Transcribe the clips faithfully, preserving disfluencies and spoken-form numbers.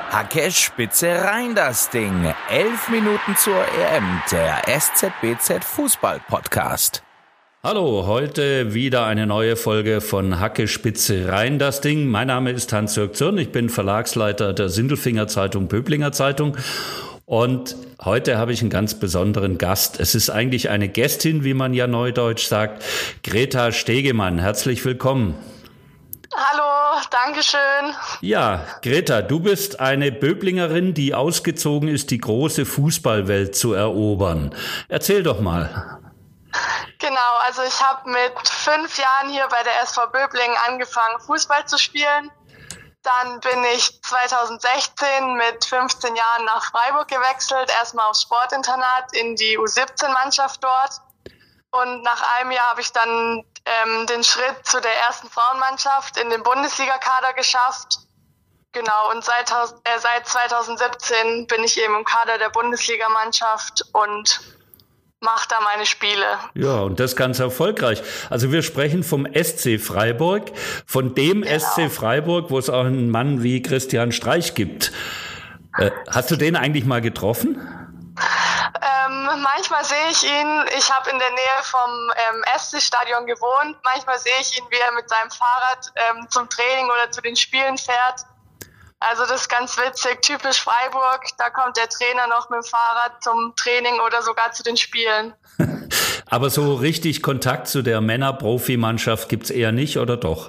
Hacke Spitze rein das Ding. Elf Minuten zur E M, der S Z B Z Fußball Podcast. Hallo, heute wieder eine neue Folge von Hacke Spitze rein das Ding. Mein Name ist Hans-Jörg Zürn, ich bin Verlagsleiter der Sindelfinger Zeitung, Böblinger Zeitung. Und heute habe ich einen ganz besonderen Gast. Es ist eigentlich eine Gästin, wie man ja neudeutsch sagt, Greta Stegemann. Herzlich willkommen. Hallo, Dankeschön. Ja, Greta, du bist eine Böblingerin, die ausgezogen ist, die große Fußballwelt zu erobern. Erzähl doch mal. Genau, also ich habe mit fünf Jahren hier bei der S V Böblingen angefangen, Fußball zu spielen. Dann bin ich zweitausendsechzehn mit fünfzehn Jahren nach Freiburg gewechselt, erstmal aufs Sportinternat in die U siebzehn Mannschaft dort. Und nach einem Jahr habe ich dann ähm, den Schritt zu der ersten Frauenmannschaft in den Bundesligakader geschafft. Genau, und seit, äh, seit zweitausendsiebzehn bin ich eben im Kader der Bundesligamannschaft und mache da meine Spiele. Ja, und das ganz erfolgreich. Also wir sprechen vom S C Freiburg, von dem genau. S C Freiburg, wo es auch einen Mann wie Christian Streich gibt. Äh, hast du den eigentlich mal getroffen? Ähm, manchmal sehe ich ihn, ich habe in der Nähe vom ähm, S C-Stadion gewohnt, manchmal sehe ich ihn, wie er mit seinem Fahrrad ähm, zum Training oder zu den Spielen fährt. Also das ist ganz witzig, typisch Freiburg, da kommt der Trainer noch mit dem Fahrrad zum Training oder sogar zu den Spielen. Aber so richtig Kontakt zu der Männer-Profimannschaft gibt's eher nicht, oder doch?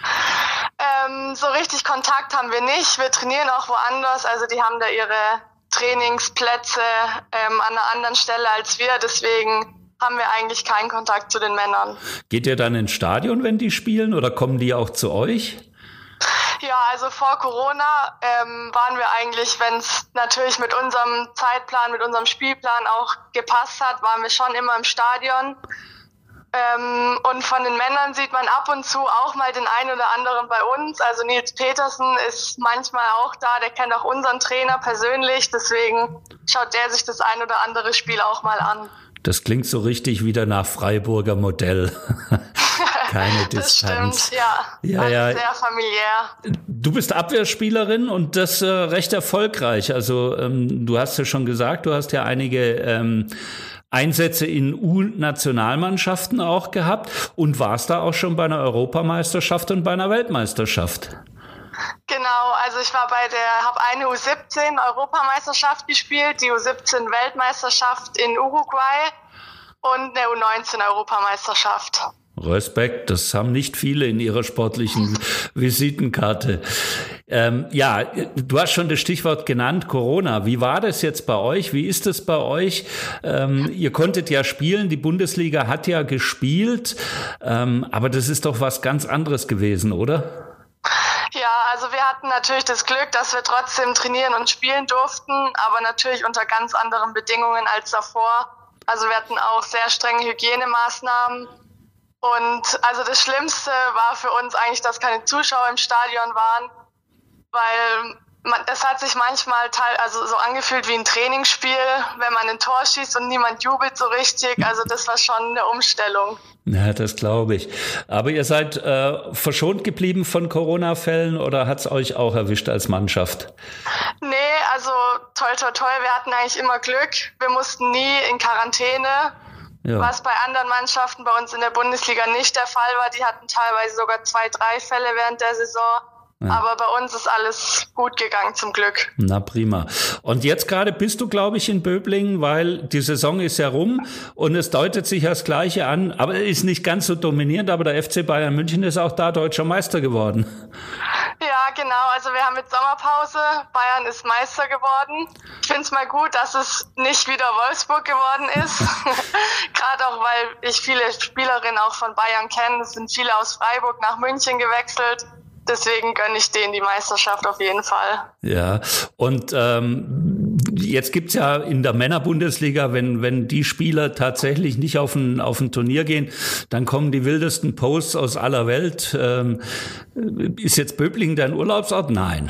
Ähm, so richtig Kontakt haben wir nicht, wir trainieren auch woanders, also die haben da ihre Trainingsplätze ähm, an einer anderen Stelle als wir, deswegen haben wir eigentlich keinen Kontakt zu den Männern. Geht ihr dann ins Stadion, wenn die spielen, oder kommen die auch zu euch? Ja, also vor Corona ähm, waren wir eigentlich, wenn es natürlich mit unserem Zeitplan, mit unserem Spielplan auch gepasst hat, waren wir schon immer im Stadion. Ähm, und von den Männern sieht man ab und zu auch mal den einen oder anderen bei uns. Also Nils Petersen ist manchmal auch da, der kennt auch unseren Trainer persönlich, deswegen schaut der sich das ein oder andere Spiel auch mal an. Das klingt so richtig wieder nach Freiburger Modell. Keine Distanz. Das stimmt, ja. Ja, also ja. Sehr familiär. Du bist Abwehrspielerin und das äh, recht erfolgreich. Also ähm, du hast ja schon gesagt, du hast ja einige ähm, Einsätze in U-Nationalmannschaften auch gehabt und warst da auch schon bei einer Europameisterschaft und bei einer Weltmeisterschaft. Genau, also ich war bei der, habe eine U siebzehn Europameisterschaft gespielt, die U siebzehn Weltmeisterschaft in Uruguay und eine U neunzehn Europameisterschaft. Respekt, das haben nicht viele in ihrer sportlichen Visitenkarte. Ähm, ja, du hast schon das Stichwort genannt, Corona. Wie war das jetzt bei euch? Wie ist es bei euch? Ähm, ihr konntet ja spielen, die Bundesliga hat ja gespielt, ähm, aber das ist doch was ganz anderes gewesen, oder? Ja, also wir hatten natürlich das Glück, dass wir trotzdem trainieren und spielen durften, aber natürlich unter ganz anderen Bedingungen als davor. Also wir hatten auch sehr strenge Hygienemaßnahmen. Und also das Schlimmste war für uns eigentlich, dass keine Zuschauer im Stadion waren, weil man, es hat sich manchmal teil, also so angefühlt wie ein Trainingsspiel, wenn man ein Tor schießt und niemand jubelt so richtig. Also das war schon eine Umstellung. Ja, das glaube ich. Aber ihr seid äh, verschont geblieben von Corona-Fällen oder hat's euch auch erwischt als Mannschaft? Nee, also toi toi toi, wir hatten eigentlich immer Glück. Wir mussten nie in Quarantäne. Ja. Was bei anderen Mannschaften bei uns in der Bundesliga nicht der Fall war. Die hatten teilweise sogar zwei, drei Fälle während der Saison. Ja. Aber bei uns ist alles gut gegangen, zum Glück. Na prima. Und jetzt gerade bist du, glaube ich, in Böblingen, weil die Saison ist ja rum und es deutet sich das Gleiche an. Aber ist nicht ganz so dominierend, aber der F C Bayern München ist auch da deutscher Meister geworden. Ja, genau. Also wir haben mit Sommerpause, Bayern ist Meister geworden. Ich finde es mal gut, dass es nicht wieder Wolfsburg geworden ist. Gerade auch, weil ich viele Spielerinnen auch von Bayern kenne. Es sind viele aus Freiburg nach München gewechselt. Deswegen gönne ich denen die Meisterschaft auf jeden Fall. Ja, und ähm, jetzt gibt's ja in der Männerbundesliga, wenn wenn die Spieler tatsächlich nicht auf ein auf ein Turnier gehen, dann kommen die wildesten Posts aus aller Welt. Ähm, ist jetzt Böblingen dein Urlaubsort? Nein.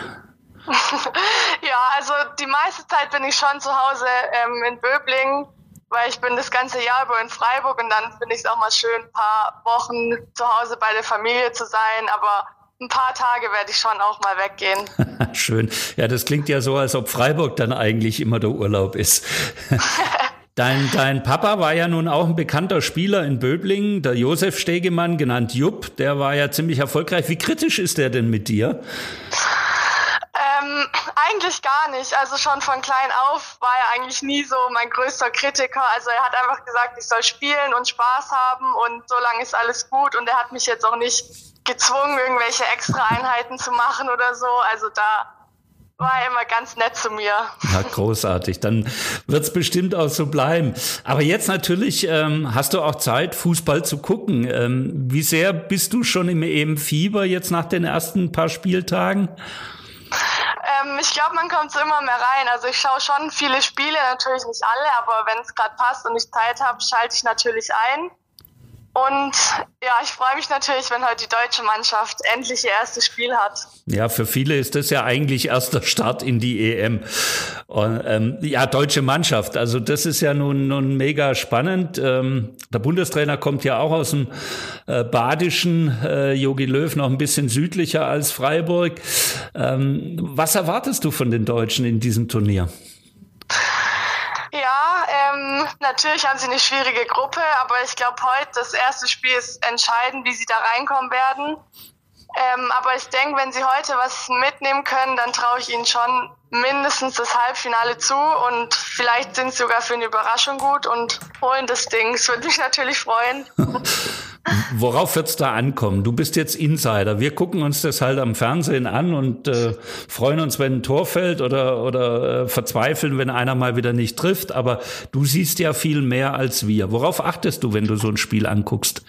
Ja, also die meiste Zeit bin ich schon zu Hause ähm, in Böblingen, weil ich bin das ganze Jahr über in Freiburg und dann finde ich es auch mal schön, ein paar Wochen zu Hause bei der Familie zu sein, aber ein paar Tage werde ich schon auch mal weggehen. Schön. Ja, das klingt ja so, als ob Freiburg dann eigentlich immer der Urlaub ist. Dein, dein Papa war ja nun auch ein bekannter Spieler in Böblingen, der Josef Stegemann, genannt Jupp. Der war ja ziemlich erfolgreich. Wie kritisch ist der denn mit dir? Ähm, eigentlich gar nicht. Also schon von klein auf war er eigentlich nie so mein größter Kritiker. Also er hat einfach gesagt, ich soll spielen und Spaß haben und solange ist alles gut. Und er hat mich jetzt auch nicht gezwungen, irgendwelche extra Einheiten zu machen oder so. Also da war er immer ganz nett zu mir. Ja, großartig. Dann wird's bestimmt auch so bleiben. Aber jetzt natürlich ähm, hast du auch Zeit, Fußball zu gucken. Ähm, wie sehr bist du schon im E M-Fieber jetzt nach den ersten paar Spieltagen? Ähm, ich glaube, man kommt so immer mehr rein. Also ich schaue schon viele Spiele, natürlich nicht alle, aber wenn es gerade passt und ich Zeit habe, schalte ich natürlich ein. Und ja, ich freue mich natürlich, wenn heute die deutsche Mannschaft endlich ihr erstes Spiel hat. Ja, für viele ist das ja eigentlich erster Start in die E M. Und, ähm, ja, deutsche Mannschaft, also das ist ja nun, nun mega spannend. Ähm, der Bundestrainer kommt ja auch aus dem äh, Badischen, äh, Jogi Löw, noch ein bisschen südlicher als Freiburg. Ähm, was erwartest du von den Deutschen in diesem Turnier? Ja, ähm, natürlich haben sie eine schwierige Gruppe, aber ich glaube heute, das erste Spiel ist entscheidend, wie sie da reinkommen werden. Ähm, aber ich denke, wenn sie heute was mitnehmen können, dann traue ich ihnen schon mindestens das Halbfinale zu und vielleicht sind sie sogar für eine Überraschung gut und holen das Ding. Das würde mich natürlich freuen. Worauf wird's da ankommen? Du bist jetzt Insider. Wir gucken uns das halt am Fernsehen an und äh, freuen uns, wenn ein Tor fällt oder, oder äh, verzweifeln, wenn einer mal wieder nicht trifft. Aber du siehst ja viel mehr als wir. Worauf achtest du, wenn du so ein Spiel anguckst?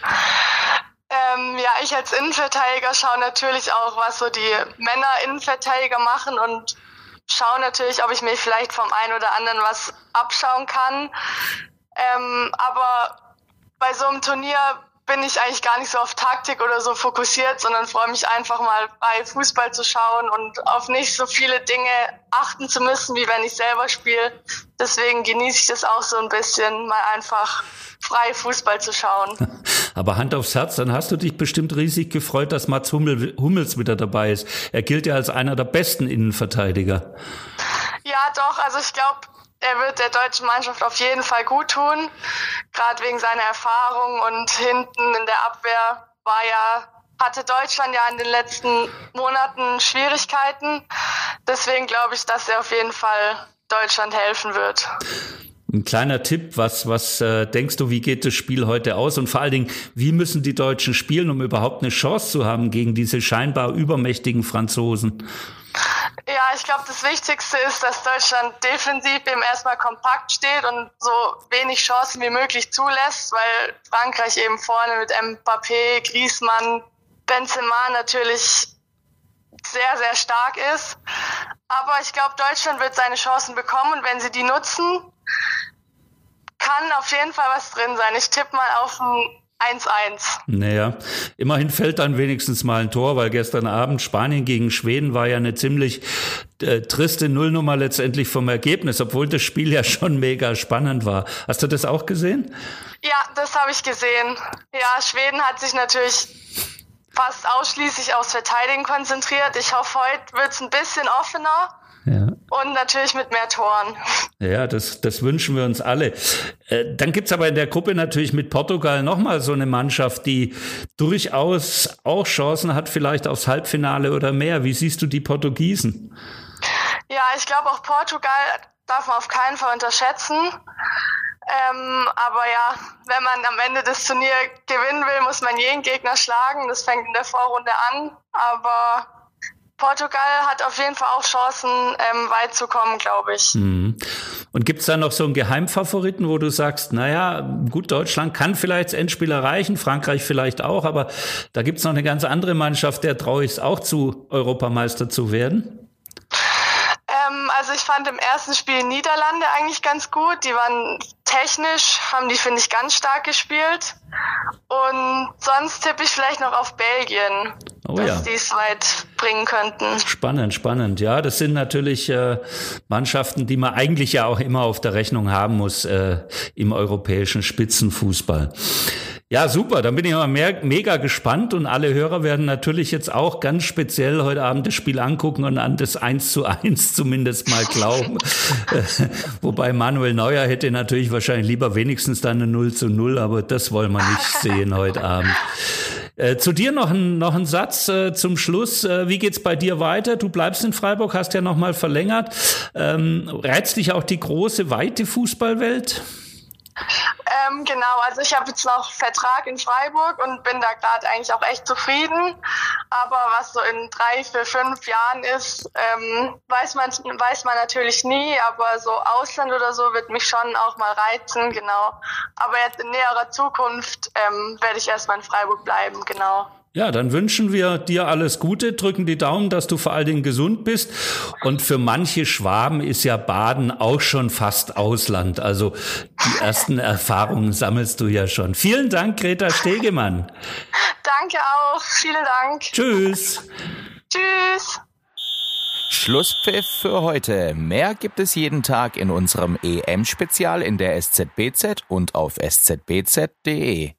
Ähm, ja, ich als Innenverteidiger schaue natürlich auch, was so die Männer-Innenverteidiger machen und schaue natürlich, ob ich mir vielleicht vom einen oder anderen was abschauen kann. Ähm, aber bei so einem Turnier bin ich eigentlich gar nicht so auf Taktik oder so fokussiert, sondern freue mich einfach mal frei Fußball zu schauen und auf nicht so viele Dinge achten zu müssen, wie wenn ich selber spiele. Deswegen genieße ich das auch so ein bisschen, mal einfach frei Fußball zu schauen. Aber Hand aufs Herz, dann hast du dich bestimmt riesig gefreut, dass Mats Hummel, Hummels wieder dabei ist. Er gilt ja als einer der besten Innenverteidiger. Ja, doch, also ich glaube, er wird der deutschen Mannschaft auf jeden Fall gut tun, gerade wegen seiner Erfahrung und hinten in der Abwehr war ja, hatte Deutschland ja in den letzten Monaten Schwierigkeiten. Deswegen glaube ich, dass er auf jeden Fall Deutschland helfen wird. Ein kleiner Tipp, was, was äh, denkst du, wie geht das Spiel heute aus? Und vor allen Dingen, wie müssen die Deutschen spielen, um überhaupt eine Chance zu haben gegen diese scheinbar übermächtigen Franzosen? Ja, ich glaube, das Wichtigste ist, dass Deutschland defensiv eben erstmal kompakt steht und so wenig Chancen wie möglich zulässt, weil Frankreich eben vorne mit Mbappé, Griezmann, Benzema natürlich sehr, sehr stark ist. Aber ich glaube, Deutschland wird seine Chancen bekommen und wenn sie die nutzen, kann auf jeden Fall was drin sein. Ich tippe mal auf ein eins eins. Naja, immerhin fällt dann wenigstens mal ein Tor, weil gestern Abend Spanien gegen Schweden war ja eine ziemlich äh, triste Nullnummer letztendlich vom Ergebnis, obwohl das Spiel ja schon mega spannend war. Hast du das auch gesehen? Ja, das habe ich gesehen. Ja, Schweden hat sich natürlich fast ausschließlich aufs Verteidigen konzentriert. Ich hoffe, heute wird es ein bisschen offener. Ja. Und natürlich mit mehr Toren. Ja, das, das wünschen wir uns alle. Äh, dann gibt's aber in der Gruppe natürlich mit Portugal nochmal so eine Mannschaft, die durchaus auch Chancen hat, vielleicht aufs Halbfinale oder mehr. Wie siehst du die Portugiesen? Ja, ich glaube auch Portugal darf man auf keinen Fall unterschätzen. Ähm, aber ja, wenn man am Ende des Turniers gewinnen will, muss man jeden Gegner schlagen. Das fängt in der Vorrunde an. Aber Portugal hat auf jeden Fall auch Chancen, ähm, weit zu kommen, glaube ich. Mhm. Und gibt's da noch so einen Geheimfavoriten, wo du sagst, naja, gut, Deutschland kann vielleicht das Endspiel erreichen, Frankreich vielleicht auch, aber da gibt's noch eine ganz andere Mannschaft, der traue ich es auch zu, Europameister zu werden? Ähm, also ich fand im ersten Spiel Niederlande eigentlich ganz gut. Die waren technisch, haben die, finde ich, ganz stark gespielt. Und sonst tippe ich vielleicht noch auf Belgien, oh, dass ja. die es weit bringen könnten. Spannend, spannend. Ja, das sind natürlich äh, Mannschaften, die man eigentlich ja auch immer auf der Rechnung haben muss äh, im europäischen Spitzenfußball. Ja, super. Dann bin ich mal mehr, mega gespannt und alle Hörer werden natürlich jetzt auch ganz speziell heute Abend das Spiel angucken und an das eins zu eins zumindest mal glauben. Wobei Manuel Neuer hätte natürlich wahrscheinlich lieber wenigstens dann eine null zu null, aber das wollen wir nicht sehen heute Abend. Äh, zu dir noch ein, noch ein Satz äh, zum Schluss. Äh, wie geht's bei dir weiter? Du bleibst in Freiburg, hast ja noch mal verlängert. Ähm, reizt dich auch die große, weite Fußballwelt? Ähm, genau, also ich habe jetzt noch Vertrag in Freiburg und bin da gerade eigentlich auch echt zufrieden. Aber was so in drei, vier, fünf Jahren ist, ähm, weiß man weiß man natürlich nie. Aber so Ausland oder so wird mich schon auch mal reizen, genau. Aber jetzt in näherer Zukunft ähm, werde ich erstmal in Freiburg bleiben, genau. Ja, dann wünschen wir dir alles Gute, drücken die Daumen, dass du vor allen Dingen gesund bist. Und für manche Schwaben ist ja Baden auch schon fast Ausland. Also die ersten Erfahrungen sammelst du ja schon. Vielen Dank, Greta Stegemann. Danke auch. Vielen Dank. Tschüss. Tschüss. Schlusspfiff für heute. Mehr gibt es jeden Tag in unserem E M-Spezial in der S Z B Z und auf s z b z punkt d e.